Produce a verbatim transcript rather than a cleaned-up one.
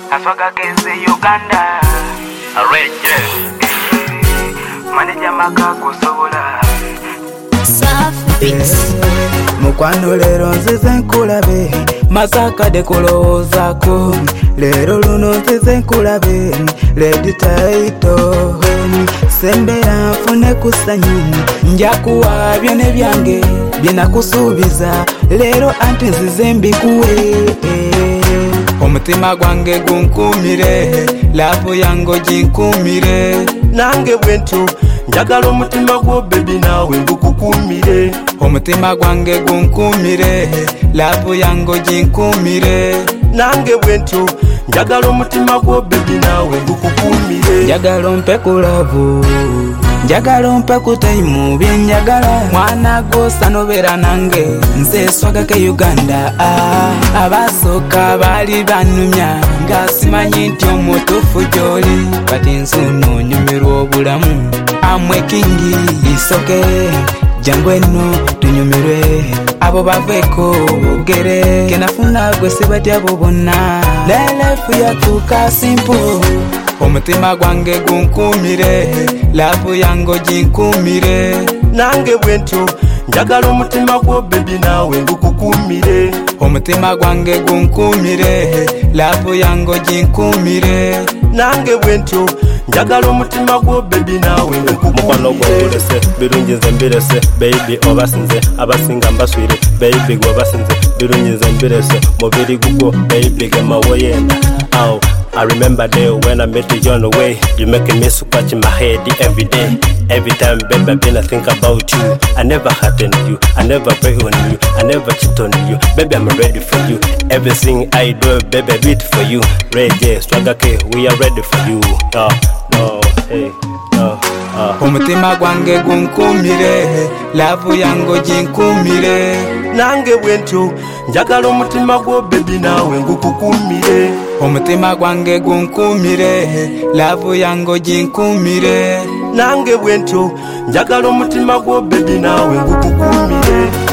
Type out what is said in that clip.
Afaga genze Uganda Areje Manija maka kusobola Safis Mukwano lero nzize nkulabe Masaka de kulowozako Lero luno nzize nkulabe Lady Taito Sembera nfune kusanyu Njakuwa byone byange Byenakusuubiza Lero anti nzize mbikuwe Omutima gwange gunkumire Lavo yango jinkumire Nange bwentu njagala omutima gwo baby nawe ngukukumire Omutima gwange gunkumire Lavo yango jinkumire Nange bwentu njagala omutima gwo baby nawe ngukukumire Njagala ompe ku love Njagala ompe ku time byenjagala Mwana gwo sanobera nange nze swaga ke Uganda ah, abasooka bali banumya nga simanyi nti omutuufu gy'oli kati nsuno nyumirwa obulamu amwe kingi isoke jangu eno tunyumirwe abo baveeko bogere kenafuna gwe sibatya bo bonna lelefu yatuuka simple Omutima gwange gunkumire Lavo yango jinkumire Nange bwentu njagala omutima gwo baby nawe ngukukumire Omutima gwange gunkumire Lavo yango jinkumire Nange bwentu njagala omutima gwo baby nawe mukwano gw'olese birungi nze mbirese baby obasinze abasinga mbaswire baby gwe basinze birungi nze mbirese mubiri gugwo baby gemawoyenda aw I remember day when I met you on the way. You making me scratch my head every day. Every time, baby, I've been I think about you. I never hurt on you. I never pray on you. I never cheat on you. Baby, I'm ready for you. Everything I do, baby, I beat for you. Ready, swagger K, we are ready for you. No, no, hey, no. Uh. Omutima gwange gunkumire Lavo yango jinkumire Nange bwentu njagala omutima gwo baby nawe ngukukumire Omutima gwange gunkumire Lavo yango jinkumire Nange bwentu njagala omutima gwo baby nawe ngukukumire